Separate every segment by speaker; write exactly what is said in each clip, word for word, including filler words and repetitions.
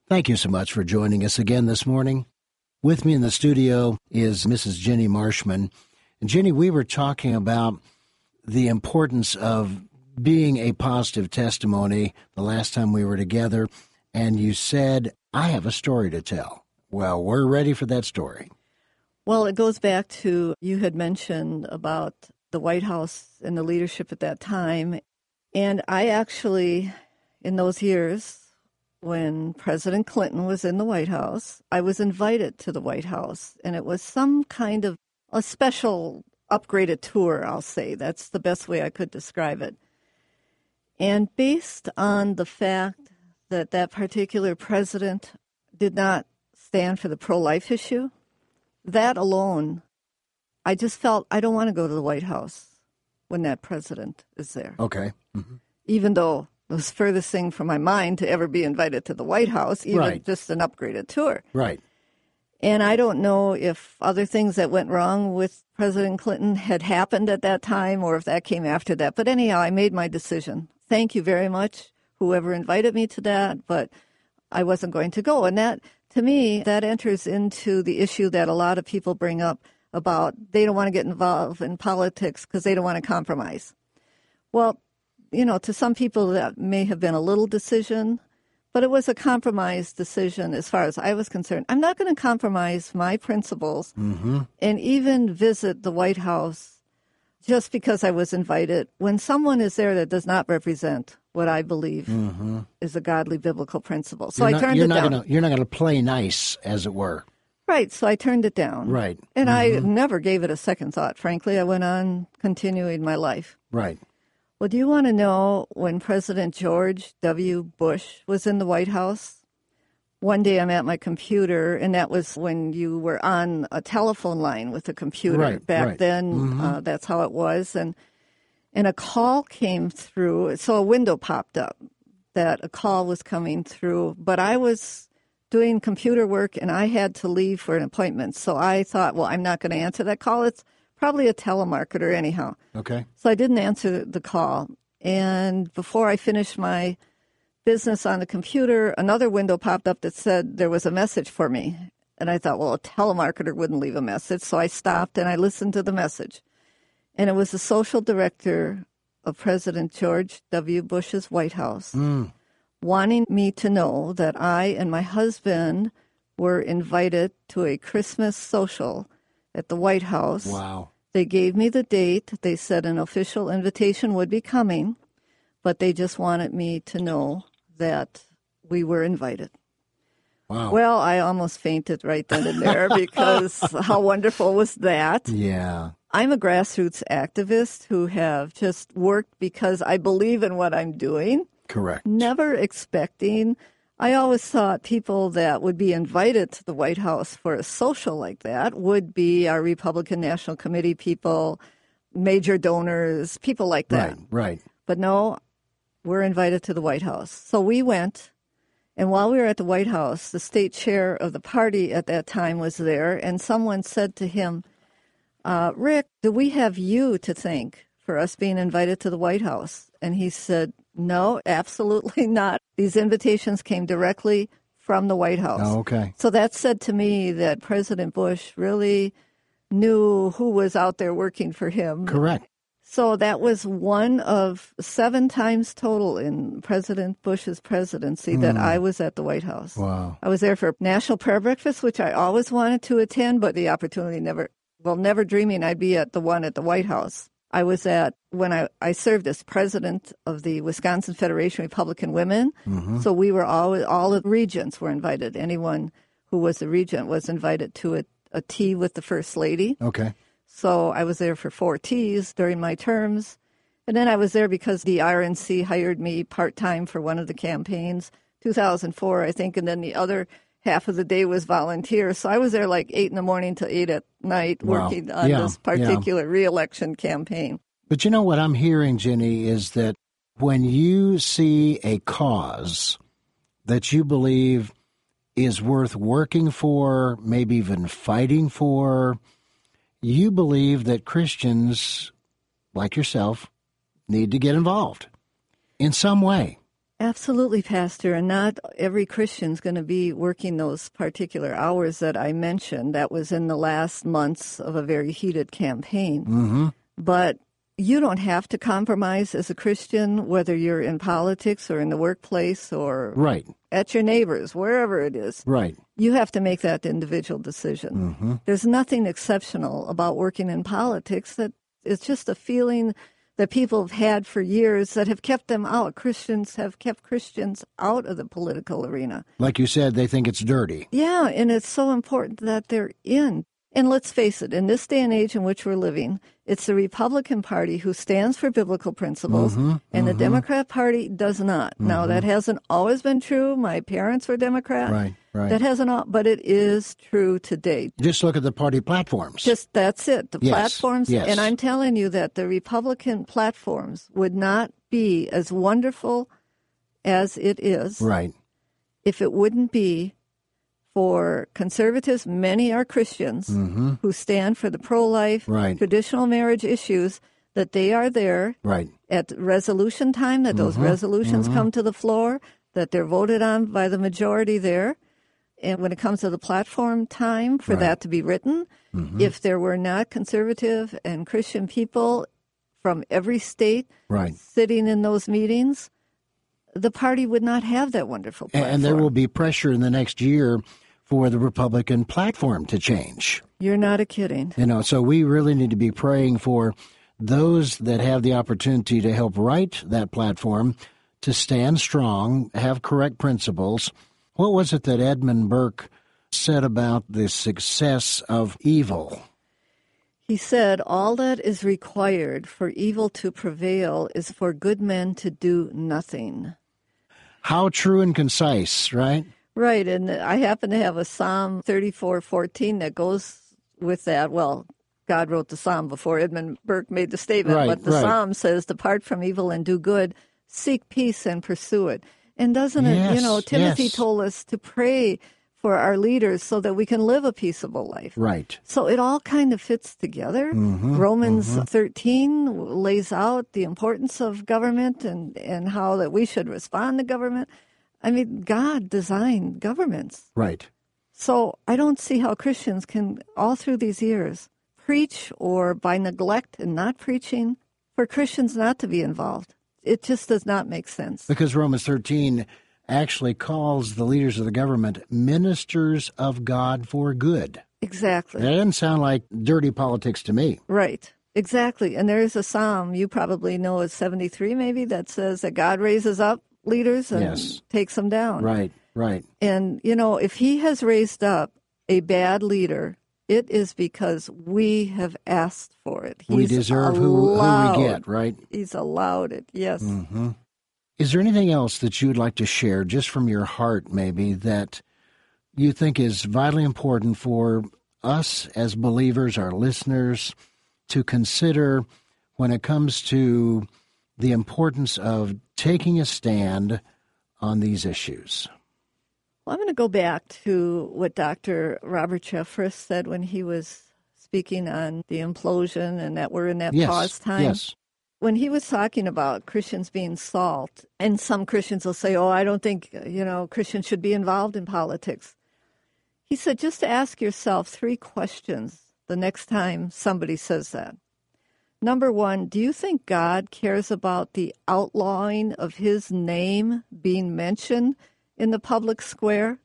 Speaker 1: Thank you so much for joining us again this morning. With me in the studio is Missus Jenny Marshman. And Jenny, we were talking about the importance of being a positive testimony the last time we were together, and you said, I have a story to tell. Well, we're ready for that story.
Speaker 2: Well, it goes back to, you had mentioned about the White House and the leadership at that time. And I actually, in those years, when President Clinton was in the White House, I was invited to the White House. And it was some kind of a special upgraded tour, I'll say. That's the best way I could describe it. And based on the fact that that particular president did not stand for the pro-life issue, that alone, I just felt I don't want to go to the White House when that president is there.
Speaker 1: Okay. Mm-hmm.
Speaker 2: Even though it was the furthest thing from my mind to ever be invited to the White House, even
Speaker 1: right.
Speaker 2: just an upgraded tour.
Speaker 1: Right.
Speaker 2: And I don't know if other things that went wrong with President Clinton had happened at that time or if that came after that. But anyhow, I made my decision. Thank you very much, whoever invited me to that, but I wasn't going to go. And that, to me, that enters into the issue that a lot of people bring up about they don't want to get involved in politics because they don't want to compromise. Well, you know, to some people that may have been a little decision, but it was a compromise decision as far as I was concerned. I'm not going to compromise my principles
Speaker 1: mm-hmm.
Speaker 2: and even visit the White House just because I was invited, when someone is there that does not represent what I believe
Speaker 1: mm-hmm.
Speaker 2: is a godly biblical principle. So
Speaker 1: you're
Speaker 2: I
Speaker 1: not,
Speaker 2: turned
Speaker 1: you're
Speaker 2: it
Speaker 1: not
Speaker 2: down.
Speaker 1: Gonna, you're not going to play nice, as it were.
Speaker 2: Right, so I turned it down.
Speaker 1: Right.
Speaker 2: And
Speaker 1: mm-hmm.
Speaker 2: I never gave it a second thought, frankly. I went on continuing my life.
Speaker 1: Right.
Speaker 2: Well, do you want to know when President George W. Bush was in the White House? One day I'm at my computer, and that was when you were on a telephone line with a computer.
Speaker 1: Right,
Speaker 2: Back
Speaker 1: right.
Speaker 2: then,
Speaker 1: mm-hmm.
Speaker 2: uh, that's how it was. And and a call came through. So a window popped up that a call was coming through. But I was doing computer work, and I had to leave for an appointment. So I thought, well, I'm not going to answer that call. It's probably a telemarketer anyhow.
Speaker 1: Okay.
Speaker 2: So I didn't answer the call. And before I finished my business on the computer, another window popped up that said there was a message for me. And I thought, well, a telemarketer wouldn't leave a message. So I stopped and I listened to the message. And it was the social director of President George W. Bush's White House
Speaker 1: mm.
Speaker 2: wanting me to know that I and my husband were invited to a Christmas social at the White House.
Speaker 1: Wow.
Speaker 2: They gave me the date. They said an official invitation would be coming, but they just wanted me to know that we were invited.
Speaker 1: Wow.
Speaker 2: Well, I almost fainted right then and there because how wonderful was that?
Speaker 1: Yeah.
Speaker 2: I'm a grassroots activist who have just worked because I believe in what I'm doing.
Speaker 1: Correct.
Speaker 2: Never expecting. I always thought people that would be invited to the White House for a social like that would be our Republican National Committee people, major donors, people like that.
Speaker 1: Right, right.
Speaker 2: But no, we're invited to the White House. So we went, and while we were at the White House, the state chair of the party at that time was there, and someone said to him, uh, Rick, do we have you to thank for us being invited to the White House? And he said, no, absolutely not. These invitations came directly from the White House.
Speaker 1: Oh, okay.
Speaker 2: So that said to me that President Bush really knew who was out there working for him.
Speaker 1: Correct.
Speaker 2: So that was one of seven times total in President Bush's presidency mm. that I was at the White House.
Speaker 1: Wow.
Speaker 2: I was there for National Prayer Breakfast, which I always wanted to attend, but the opportunity never, well, never dreaming I'd be at the one at the White House. I was at, when I, I served as president of the Wisconsin Federation of Republican Women.
Speaker 1: Mm-hmm.
Speaker 2: So we were all, all the regents were invited. Anyone who was a regent was invited to a, a tea with the First Lady.
Speaker 1: Okay.
Speaker 2: So I was there for four teas during my terms. And then I was there because the R N C hired me part-time for one of the campaigns, two thousand four, I think, and then the other half of the day was volunteer. So I was there like eight in the morning to eight at night
Speaker 1: wow.
Speaker 2: working on
Speaker 1: yeah,
Speaker 2: this particular
Speaker 1: yeah.
Speaker 2: re-election campaign.
Speaker 1: But you know what I'm hearing, Jenny, is that when you see a cause that you believe is worth working for, maybe even fighting for, you believe that Christians, like yourself, need to get involved in some way.
Speaker 2: Absolutely, Pastor. And not every Christian's going to be working those particular hours that I mentioned. That was in the last months of a very heated campaign.
Speaker 1: Mm-hmm.
Speaker 2: But you don't have to compromise as a Christian, whether you're in politics or in the workplace or
Speaker 1: Right.
Speaker 2: at your neighbors, wherever it is.
Speaker 1: Right.
Speaker 2: You have to make that individual decision.
Speaker 1: Mm-hmm.
Speaker 2: There's nothing exceptional about working in politics. That it's just a feeling that people have had for years that have kept them out. Christians have kept Christians out of the political arena.
Speaker 1: Like you said, they think it's dirty.
Speaker 2: Yeah, and it's so important that they're in. And let's face it, in this day and age in which we're living, it's the Republican Party who stands for biblical principles,
Speaker 1: Mm-hmm,
Speaker 2: and the
Speaker 1: mm-hmm.
Speaker 2: Democrat Party does not.
Speaker 1: Mm-hmm.
Speaker 2: Now, that hasn't always been true. My parents were Democrat.
Speaker 1: Right, right.
Speaker 2: That hasn't, al- but it is true today.
Speaker 1: Just look at the party platforms.
Speaker 2: Just that's it, the
Speaker 1: Yes,
Speaker 2: platforms.
Speaker 1: yes.
Speaker 2: And I'm telling you that the Republican platforms would not be as wonderful as it is
Speaker 1: Right.
Speaker 2: if it wouldn't be for conservatives. Many are Christians
Speaker 1: Mm-hmm.
Speaker 2: who stand for the pro-life,
Speaker 1: Right.
Speaker 2: traditional marriage issues, that they are there
Speaker 1: Right.
Speaker 2: at resolution time, that those
Speaker 1: Mhm,
Speaker 2: resolutions
Speaker 1: mhm.
Speaker 2: come to the floor, that they're voted on by the majority there. And when it comes to the platform time for
Speaker 1: Right.
Speaker 2: that to be written,
Speaker 1: Mhm.
Speaker 2: if there were not conservative and Christian people from every state
Speaker 1: Right.
Speaker 2: sitting in those meetings, the party would not have that wonderful
Speaker 1: And,
Speaker 2: platform.
Speaker 1: and there will be pressure in the next year for the Republican platform to change.
Speaker 2: You're not a kidding.
Speaker 1: You know, so we really need to be praying for those that have the opportunity to help write that platform to stand strong, have correct principles. What was it that Edmund Burke said about the success of evil?
Speaker 2: He said, all that is required for evil to prevail is for good men to do nothing.
Speaker 1: How true and concise, right?
Speaker 2: Right, and I happen to have a Psalm thirty-four fourteen that goes with that. Well, God wrote the Psalm before Edmund Burke made the statement,
Speaker 1: Right,
Speaker 2: but the
Speaker 1: right.
Speaker 2: Psalm says, depart from evil and do good, seek peace and pursue it. And doesn't it, you
Speaker 1: Yes,
Speaker 2: know, Timothy
Speaker 1: yes.
Speaker 2: told us to pray for our leaders so that we can live a peaceable life.
Speaker 1: Right.
Speaker 2: So it all kind of fits together.
Speaker 1: Mhm,
Speaker 2: Romans
Speaker 1: mhm.
Speaker 2: thirteen lays out the importance of government and, and how that we should respond to government. I mean, God designed governments.
Speaker 1: Right.
Speaker 2: So I don't see how Christians can, all through these years, preach or by neglect and not preaching, for Christians not to be involved. It just does not make sense.
Speaker 1: Because Romans thirteen actually calls the leaders of the government ministers of God for good.
Speaker 2: Exactly.
Speaker 1: That doesn't sound like dirty politics to me.
Speaker 2: Right. Exactly. And there's a psalm you probably know is seventy-three maybe that says that God raises up leaders and
Speaker 1: Yes.
Speaker 2: takes them down.
Speaker 1: Right, right.
Speaker 2: And, you know, if he has raised up a bad leader, it is because we have asked for it. He's
Speaker 1: we deserve who, who
Speaker 2: allowed,
Speaker 1: we get, right?
Speaker 2: He's allowed it, yes.
Speaker 1: Mm-hmm. Is there anything else that you'd like to share, just from your heart maybe, that you think is vitally important for us as believers, our listeners, to consider when it comes to the importance of taking a stand on these issues?
Speaker 2: Well, I'm going to go back to what Doctor Robert Jeffress said when he was speaking on the implosion and that we're in that
Speaker 1: Yes,
Speaker 2: pause time.
Speaker 1: yes.
Speaker 2: When he was talking about Christians being salt, and some Christians will say, oh, I don't think, you know, Christians should be involved in politics. He said, just to ask yourself three questions the next time somebody says that. Number one, do you think God cares about the outlawing of his name being mentioned in the public square?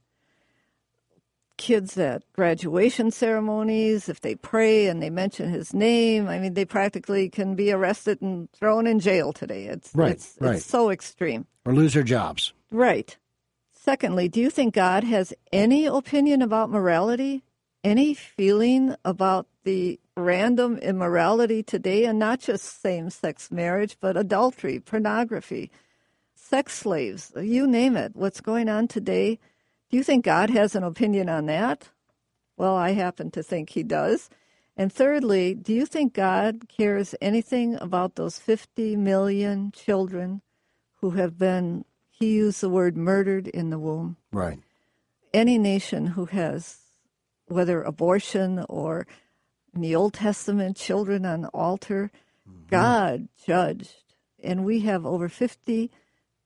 Speaker 2: Kids at graduation ceremonies, if they pray and they mention his name, I mean, they practically can be arrested and thrown in jail today. It's,
Speaker 1: Right,
Speaker 2: it's,
Speaker 1: right.
Speaker 2: it's so extreme.
Speaker 1: Or lose their jobs.
Speaker 2: Right. Secondly, do you think God has any opinion about morality? Any feeling about the random immorality today, and not just same-sex marriage, but adultery, pornography, sex slaves, you name it, what's going on today? Do you think God has an opinion on that? Well, I happen to think he does. And thirdly, do you think God cares anything about those fifty million children who have been, he used the word murdered in the womb?
Speaker 1: Right.
Speaker 2: Any nation who has, whether abortion or in the Old Testament, children on the altar, mm-hmm. God judged. And we have over fifty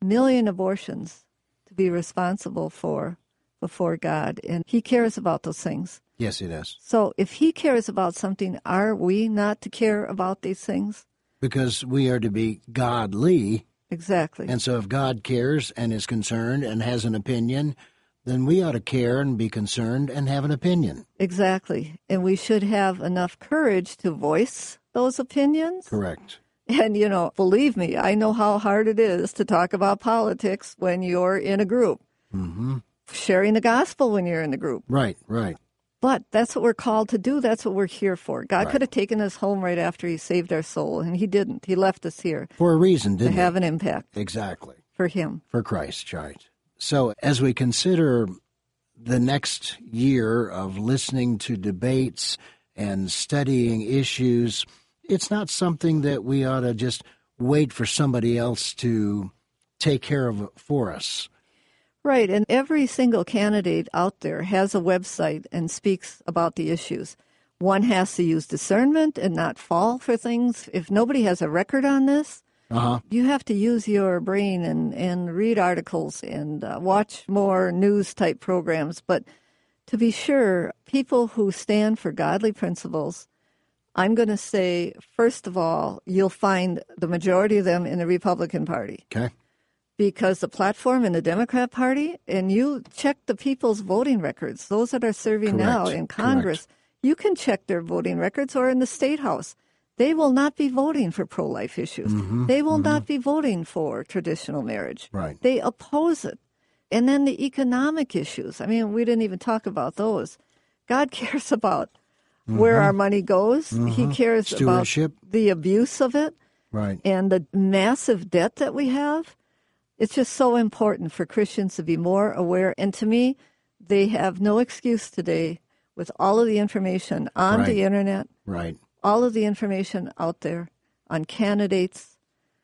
Speaker 2: million abortions to be responsible for before God, and he cares about those things.
Speaker 1: Yes, he does.
Speaker 2: So if he cares about something, are we not to care about these things?
Speaker 1: Because we are to be godly.
Speaker 2: Exactly.
Speaker 1: And so if God cares and is concerned and has an opinion, then we ought to care and be concerned and have an opinion.
Speaker 2: Exactly. And we should have enough courage to voice those opinions.
Speaker 1: Correct.
Speaker 2: And, you know, believe me, I know how hard it is to talk about politics when you're in a group.
Speaker 1: Mm-hmm.
Speaker 2: Sharing the gospel when you're in the group.
Speaker 1: Right, right.
Speaker 2: But that's what we're called to do. That's what we're here for. God
Speaker 1: Right.
Speaker 2: could have taken us home right after he saved our soul, and he didn't. He left us here
Speaker 1: For a reason,
Speaker 2: to
Speaker 1: didn't
Speaker 2: have
Speaker 1: he?
Speaker 2: an impact
Speaker 1: Exactly.
Speaker 2: for him.
Speaker 1: For Christ, right. So as we consider the next year of listening to debates and studying issues, it's not something that we ought to just wait for somebody else to take care of for us.
Speaker 2: Right, and every single candidate out there has a website and speaks about the issues. One has to use discernment and not fall for things. If nobody has a record on this,
Speaker 1: Uh-huh.
Speaker 2: you have to use your brain and, and read articles and uh, watch more news-type programs. But to be sure, people who stand for godly principles, I'm going to say, first of all, you'll find the majority of them in the Republican Party.
Speaker 1: Okay.
Speaker 2: Because the platform in the Democrat Party, and you check the people's voting records, those that are serving now
Speaker 1: Correct.
Speaker 2: in Congress,
Speaker 1: Correct.
Speaker 2: you can check their voting records, or in the State House. They will not be voting for pro-life issues.
Speaker 1: Mm-hmm.
Speaker 2: They will
Speaker 1: Mm-hmm.
Speaker 2: not be voting for traditional marriage.
Speaker 1: Right.
Speaker 2: They oppose it. And then the economic issues. I mean, we didn't even talk about those. God cares about
Speaker 1: Mm-hmm.
Speaker 2: where our money goes. He
Speaker 1: Mm-hmm.
Speaker 2: cares about
Speaker 1: Stewardship.
Speaker 2: the abuse of it
Speaker 1: Right.
Speaker 2: and the massive debt that we have. It's just so important for Christians to be more aware. And to me, they have no excuse today with all of the information on
Speaker 1: Right.
Speaker 2: the internet,
Speaker 1: Right.
Speaker 2: all of the information out there on candidates.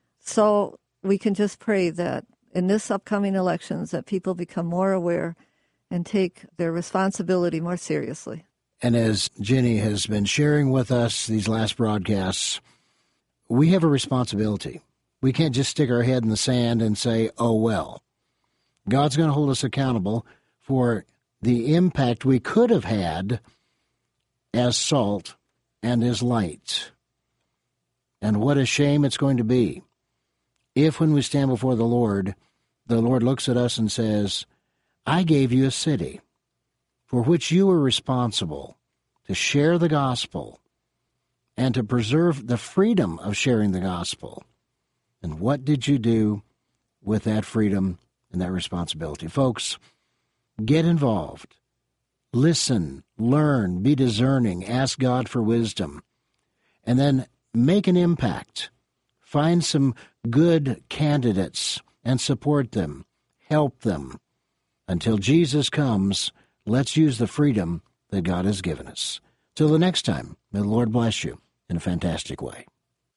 Speaker 2: So we can just pray that in this upcoming elections that people become more aware and take their responsibility more seriously.
Speaker 1: And as Jenny has been sharing with us these last broadcasts, we have a responsibility. We can't just stick our head in the sand and say, oh, well. God's going to hold us accountable for the impact we could have had as salt and as light. And what a shame it's going to be if, when we stand before the Lord, the Lord looks at us and says, I gave you a city for which you were responsible to share the gospel and to preserve the freedom of sharing the gospel. And what did you do with that freedom and that responsibility? Folks, get involved. Listen, learn, be discerning, ask God for wisdom, and then make an impact. Find some good candidates and support them. Help them. Until Jesus comes, let's use the freedom that God has given us. Till the next time, may the Lord bless you in a fantastic way.